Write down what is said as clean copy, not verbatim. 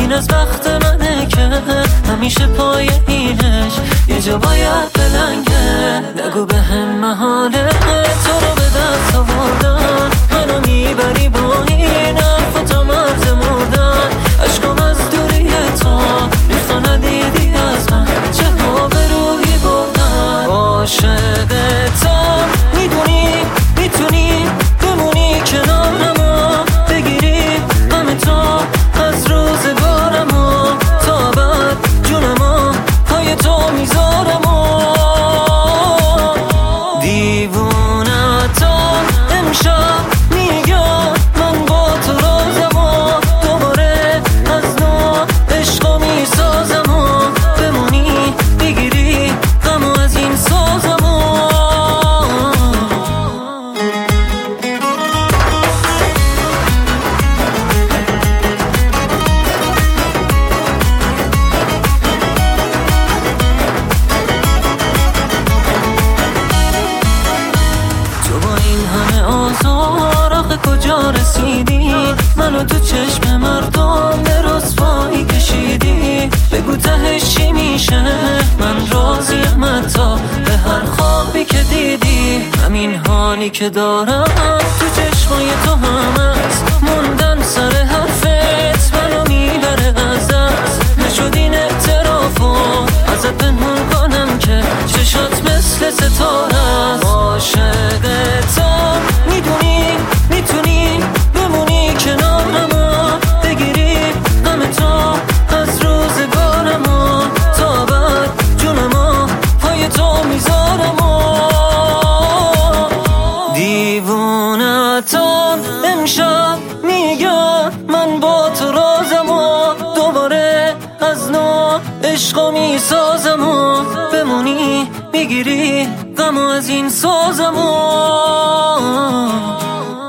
این از بخت منه که همیشه پای اینش یه جا باید بلنگه. نگو به هم محاله تو رو به دست آوردن، منو میبری با این حرف و تا مرز مردن. عشقم از دوری تو ریختا ندیدی از من، چه ها به روحی بردن. عاشقتم میدونی میتونی بمونی کنارم، بگیری همه تا از روزگارم، تا بعد جونم پای تو میذارم. دیوونتم امشب میگم من با تو رازم، دوباره از نو عشقو میسازم، بمونی بگیری غمو از این سازم. کجا رسیدی؟ منو تو چشم مردم به رسوایی کشیدی. بگو تهش چی میشه؟ من راضیم حتی به هر خوابی که دیدی. همین حالی که دارم تو چشمای تو هم هست، موندن سر حرفت منو میبره از دست. نشد این اعترافو ازت پنهون کنم که چشات مثل ستاره است. عاشقتم میدونی میتونی بمونی کنارم، بگیری همه تا از روزگارم، تا بعد جونم پای تو میذارم. دیوونتم امشب میگم من با تو رازم، دوباره از نو عشقو میسازم، بمونی بگیری غمو از این سازم.